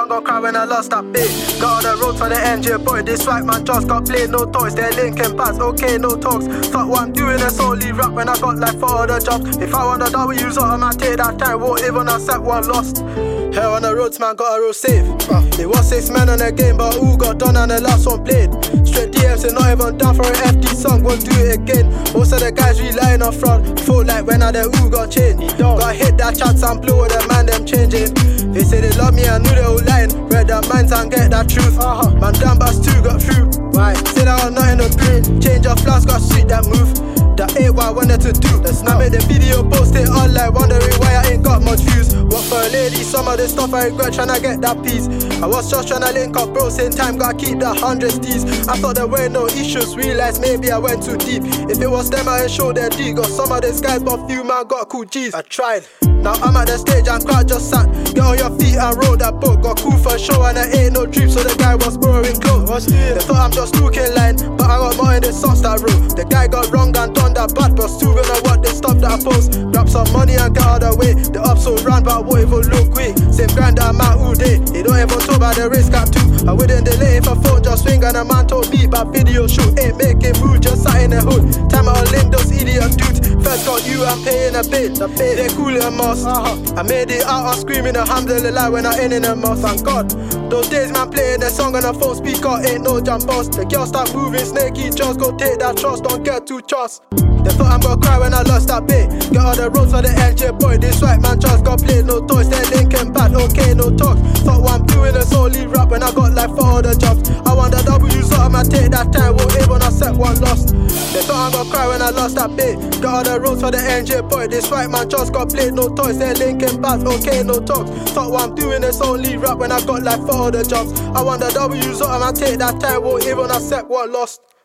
I'm gonna cry when I lost that bit. Got on the road for the NJ boy. This swag man just got played, no toys. They're linking pads, okay, no talks. Fuck what I'm doing, it's only rap when I got like 4 other jobs. If I want the W's out, I might take that time, won't even accept one lost. Here on the roads, man, got a real safe. It was 6 men on the game, but who got done and the last one played. Straight DMs, they're not even down for an FD song, won't do it again. Most of the guys relying on fraud, feel like when I the who got changed. Got hit that chance and blow with the man, them changing. They say they love me, I knew they were lying. Read their minds and get that truth. Man, damn, but still got through. Why? Say that I'm not in the brain. Change your flask, got sweet that move. That ain't what I wanted to do. I made the video, post it online, wondering why I ain't got much views. What for a lady, some of the stuff I regret, tryna get that piece. I was just tryna link up, bro, same time, gotta keep that 100 D's. I thought there were no issues, realized maybe I went too deep. If it was them, I ain't show their D. Got some of these guys, but few man got cool G's. I tried. Now I'm at the stage and crowd just sat. Get on your feet and roll that boat. Got cool for a show and there ain't no drip, so the guy was borrowing clothes. They thought I'm just looking line, but I got more in the socks that row. The guy got wrong and done that bad, but still gonna what they stopped that post. Grab some money and get out of the way. The ups so round, but won't even look quick. Same grind that I'm out all day. They don't even talk about the risk cap too. I wouldn't delay if a phone just swing and a man told me about video shoot. Ain't making mood, just sat in the hood. Time I'll link those idiot dudes. First got you, I'm paying a bit. They cool it a must. I made it out, I'm screaming alhamdulillah when I ain't in the mouth. Thank God. Those days man playing the song on the phone speaker ain't no jam boss. The girl start moving snaky, just go take that trust, don't get too trust. They thought I'm gonna cry when I lost that bit. Get on the roads for the LJ boy. This white man just got played, no toys. They're linking bad, okay, no talks. Thought what I'm doing is only rap when I got like 4 other jobs. I want the W's out, I might take that time, won't even accept one lost. They thought I'm gonna cry when I lost that bit. Get on the roads for the NJ boy. This white man just got played, no toys. They're linking bad, okay, no talks. Thought what I'm doing is only rap when I got like 4 other jobs. I want the W's out, I might take that time, won't even accept one lost.